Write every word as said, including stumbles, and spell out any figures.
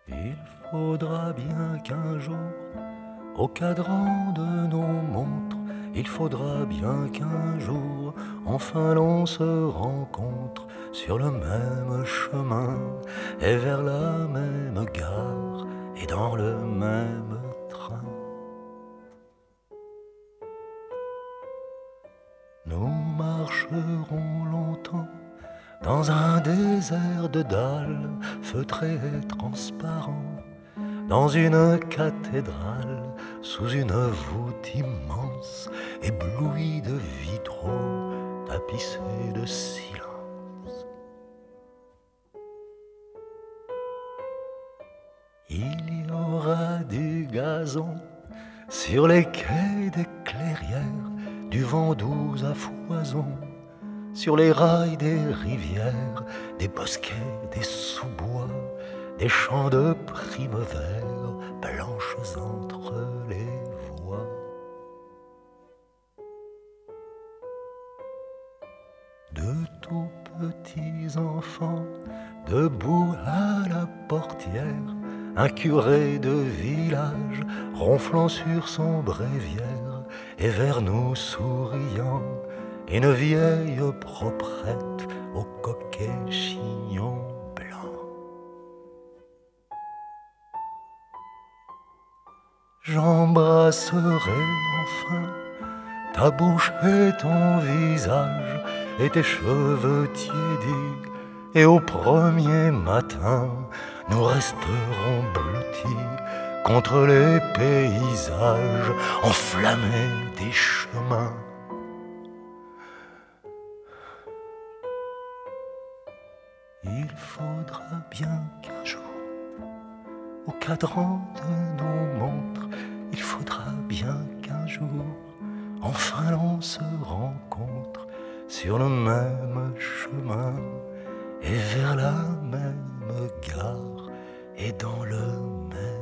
Il faudra bien qu'un jour, au cadran de nos montres, il faudra bien qu'un jour, enfin l'on se rencontre sur le même chemin et vers la même gare et dans le même train. Nous marcherons longtemps dans un désert de dalles feutrées et transparents, dans une cathédrale, sous une voûte immense, éblouie de vitraux, tapissés de silence. Il y aura du gazon sur les quais des clairières, du vent doux à foison, sur les rails des rivières, des bosquets, des sous-bois, des champs de primevère blanches entre les voies. De tout petits enfants, debout à la portière, un curé de village ronflant sur son bréviaire, et vers nous souriant, une vieille proprette au coquet chignon blanc. J'embrasserai enfin ta bouche et ton visage et tes cheveux tiédis, et au premier matin nous resterons blottis contre les paysages enflammés des chemins. Il faudra bien qu'un jour, au cadran de nos montres, il faudra bien qu'un jour, enfin l'on se rencontre sur le même chemin et vers la même gare et dans le même